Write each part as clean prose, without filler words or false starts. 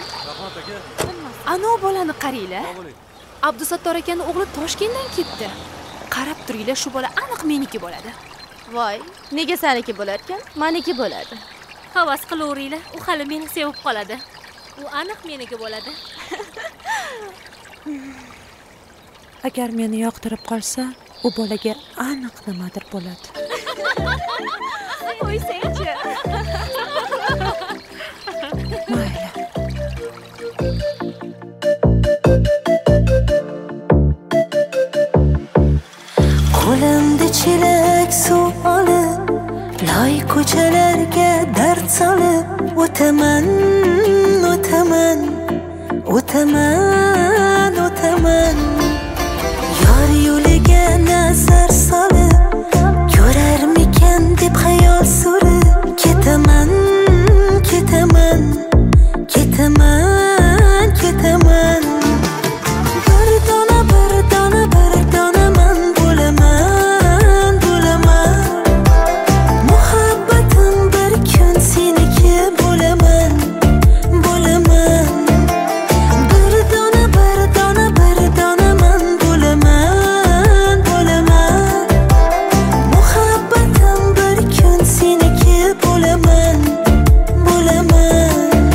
Rahmat aka. Anov bolani qaranglar. Abdusattor akaning o'g'li Toshkentdan ketdi. Qarab turinglar, shu bola aniq meniki bo'ladi. Voy, nega seniki bo'lar ekan? Meniki bo'ladi. Havas qilaveringlar, u hali meni sevib qoladi. U aniq meniki bo'ladi. Agar meni yoqtirib qolsa, u bolaga aniq nimadir bo'ladi. Qo'ysang-chi. Mayli. Qo'limda chelak suv olib, loy ko'chalarga dard solib, o'taman, o'taman, o'taman, o'taman. Yor yo'liga nazar solib, ko'rarmikan deb xayol surib, ketaman, ketaman, ketaman, ketaman. Bir dona man bo'laman, bo'laman. Muhabbatim bir kun seniki bo'laman, bo'laman. Bir dona man bo'laman, bo'laman. Muhabbatim bir kun seniki bo'laman, bo'laman.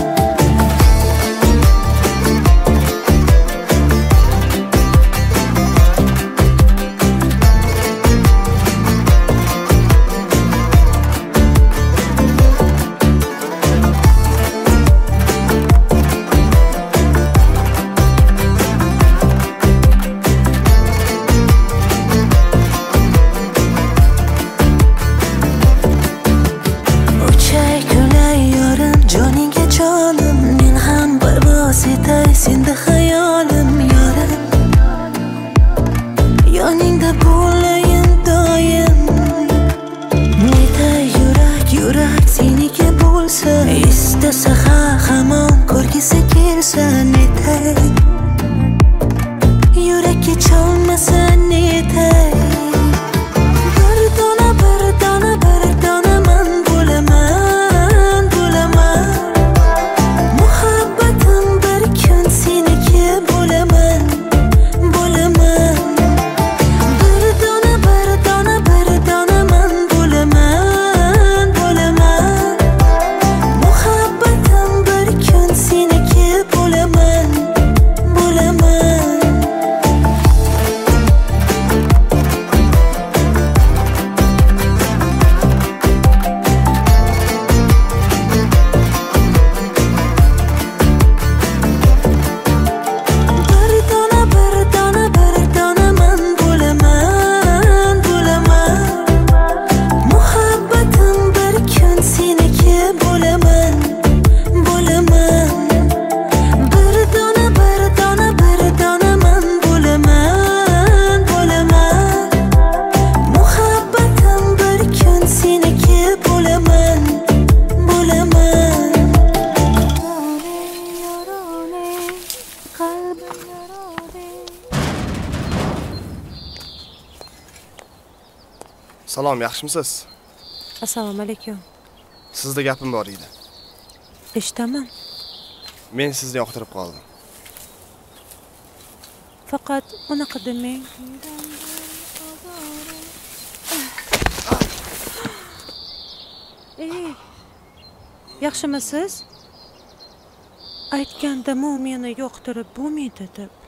Uchay kulay yorim, joninga jonim, men ham parvoz etay senda xayolim yorim. Yoningda bo'layin doim. Netay yurak seniki bo'lsa, istasa hamon ko'rgisi kelsa, netay yurakka chalmasa netay. Bir dona man bo'laman, bo'laman. Muhabbatim bir kun seniki bo'laman, bo'laman. Bir dona man bo'laman, bo'laman. Muhabbatim bir kun seniki bo'laman, bo'laman. Bir dona man bo'laman, bo'laman. Muhabbatim bir kun seniki bo'laman, bo'laman. Bir dona man bo'laman, bo'laman. Muhabbatim bir kun seniki bo'laman, bo'laman. Salom, yaxshimisiz? Assalomu alaykum. Sizda gapim bor edi. Eshitaman. Men sizni yoqtirib qoldim. Faqat unaqa demang. Yaxshimisiz? Aytgandim-u meni yoqtirib bo'lmaydi deb.